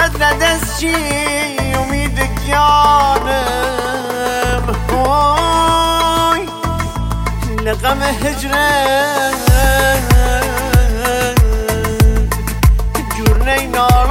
دست چی امید گیانم اوی لقم هجرم جور نی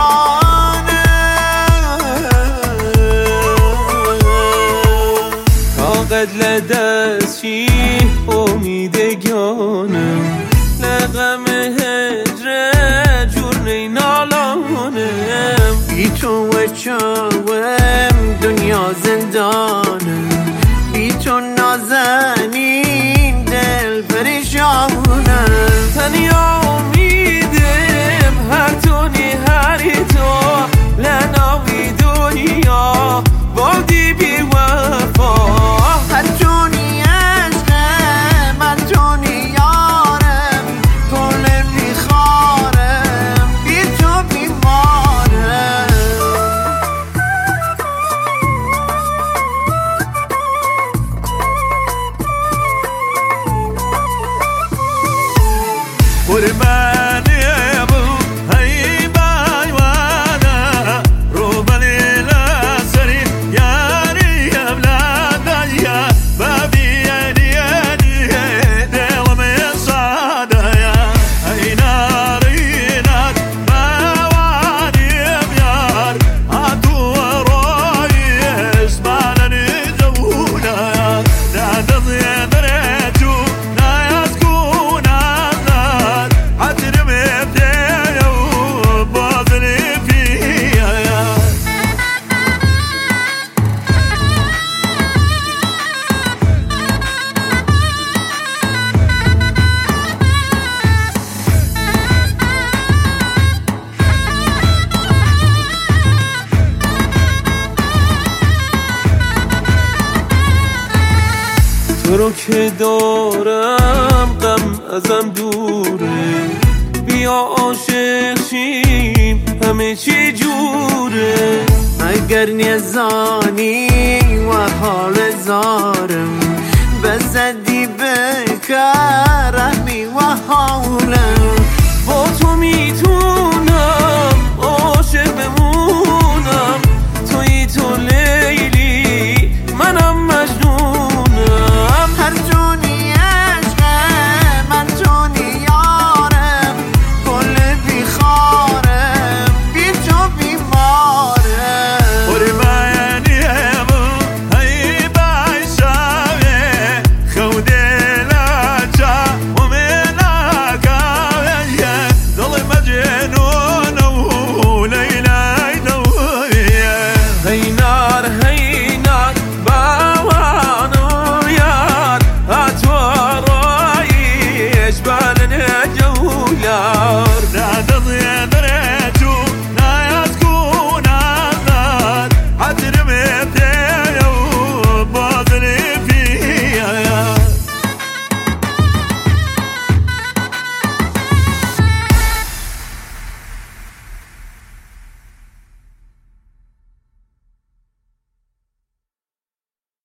نالانم طاقت لدست چی امید گیانم لقم هجرم جور نی نالانم بی تو و چاوم دنیا زندانم بی تو نازنین دل پریشانم تنیا امیدم هر تونی هری تو لناوی دنیا بادی بی وفا هر تونی عشقم هر تونی یارم گلم میخوارم بی تو بیمارم قربانی ابو هی بایوانا روبانی لسری یاری اولادایا بابی یاری دلم صادایا ای نارینات باوانی بیار اتو رویس بالنی زونا دادز یدرتو تو رو که دارم غم ازم دوره بیا عاشق شیم همه چی جوره اگر نزانی و حال زارم بزدی بکر رحمی و حولم